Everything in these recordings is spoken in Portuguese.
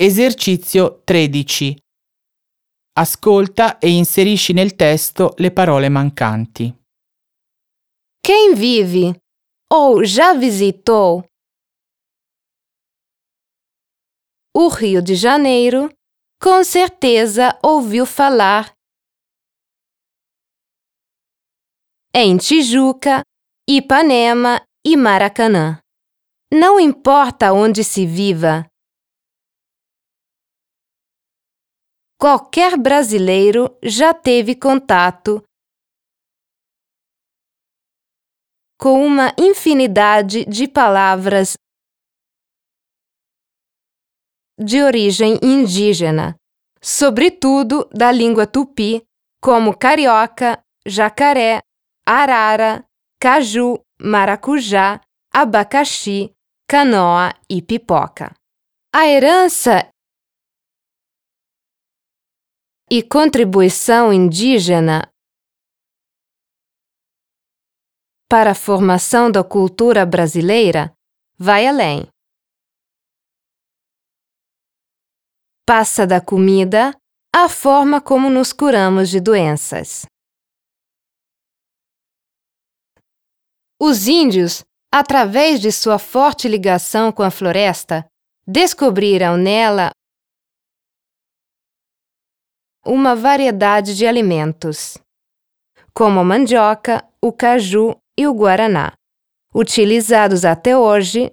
Esercizio 13. Ascolta e inserisci nel testo le parole mancanti. Quem vive ou já visitou o Rio de Janeiro, com certeza ouviu falar em Tijuca, Ipanema e Maracanã. Não importa onde se viva, qualquer brasileiro já teve contato com uma infinidade de palavras de origem indígena, sobretudo da língua tupi, como carioca, jacaré, arara, caju, maracujá, abacaxi, canoa e pipoca. A herança e contribuição indígena para a formação da cultura brasileira vai além. Passa da comida à forma como nos curamos de doenças. Os índios, através de sua forte ligação com a floresta, descobriram nela uma variedade de alimentos, como a mandioca, o caju e o guaraná, utilizados até hoje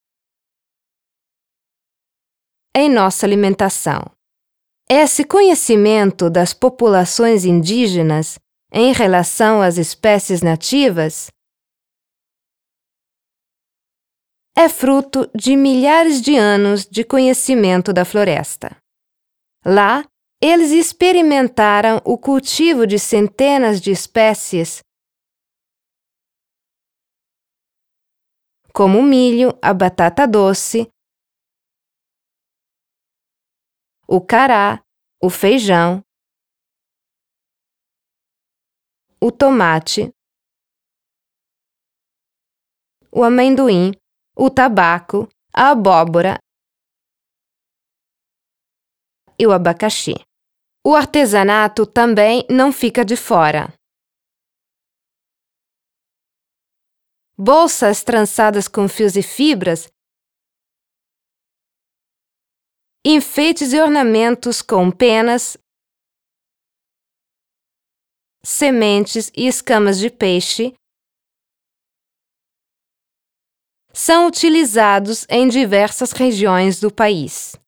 em nossa alimentação. Esse conhecimento das populações indígenas em relação às espécies nativas é fruto de milhares de anos de conhecimento da floresta. Lá, eles experimentaram o cultivo de centenas de espécies, como o milho, a batata doce, o cará, o feijão, o tomate, o amendoim, o tabaco, a abóbora e o abacaxi. O artesanato também não fica de fora. Bolsas trançadas com fios e fibras, enfeites e ornamentos com penas, sementes e escamas de peixe são utilizados em diversas regiões do país.